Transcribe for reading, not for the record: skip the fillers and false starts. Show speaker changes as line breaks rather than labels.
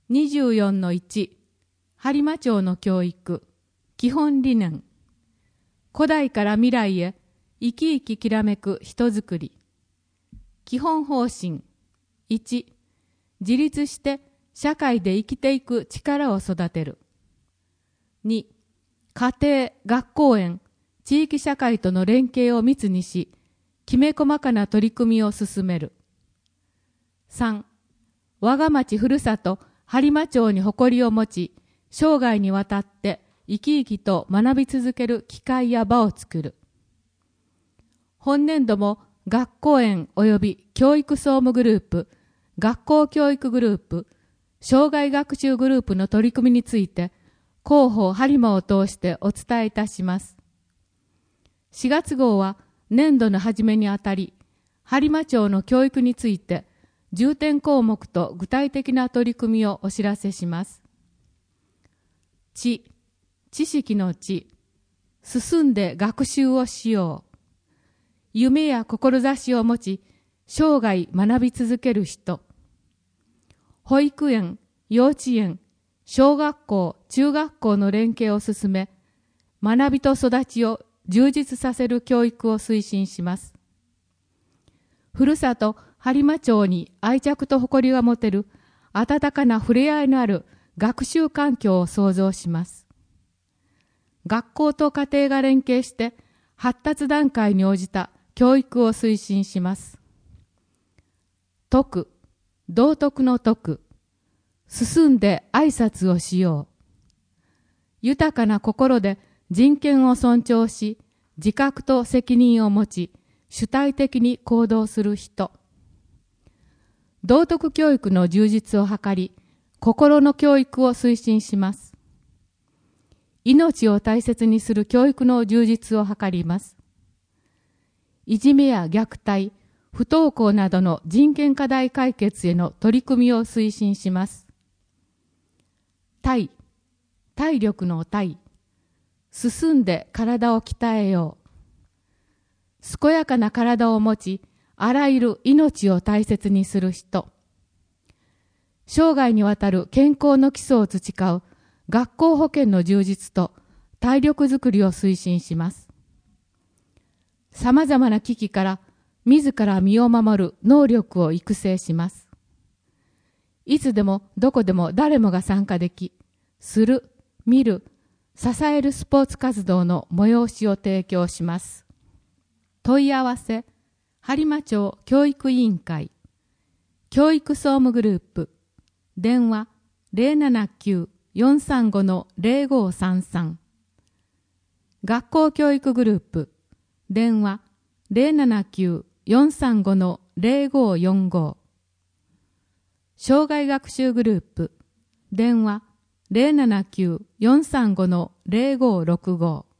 24-1 播磨町の教育基本理念。古代から未来へ生き生ききらめく人づくり。基本方針。1、自立して社会で生きていく力を育てる。2、家庭、学校園、地域社会との連携を密にし、きめ細かな取り組みを進める。3、我が町ふるさと播磨町に誇りを持ち、生涯にわたって生き生きと学び続ける機会や場を作る。本年度も学校園及び教育総務グループ、学校教育グループ、障害学習グループの取り組みについて、広報播磨を通してお伝えいたします。4月号は年度の初めにあたり、播磨町の教育について、重点項目と具体的な取り組みをお知らせします。知識の知、進んで学習をしよう。夢や志を持ち、生涯学び続ける人。保育園、幼稚園、小学校、中学校の連携を進め、学びと育ちを充実させる教育を推進します。ふるさと播磨町に愛着と誇りが持てる温かな触れ合いのある学習環境を創造します。学校と家庭が連携して発達段階に応じた教育を推進します。徳、道徳の徳、進んで挨拶をしよう。豊かな心で人権を尊重し、自覚と責任を持ち、主体的に行動する人。道徳教育の充実を図り、心の教育を推進します。命を大切にする教育の充実を図ります。いじめや虐待、不登校などの人権課題解決への取り組みを推進します。体力の体、進んで体を鍛えよう。健やかな体を持ち、あらゆる命を大切にする人。生涯にわたる健康の基礎を培う学校保健の充実と体力づくりを推進します。様々な危機から自ら身を守る能力を育成します。いつでもどこでも誰もが参加でき、する、見る、支えるスポーツ活動の催しを提供します。問い合わせ、播磨町教育委員会、教育総務グループ、電話 079-435-0533、学校教育グループ、電話 079-435-0545、障害学習グループ、電話 079-435-0565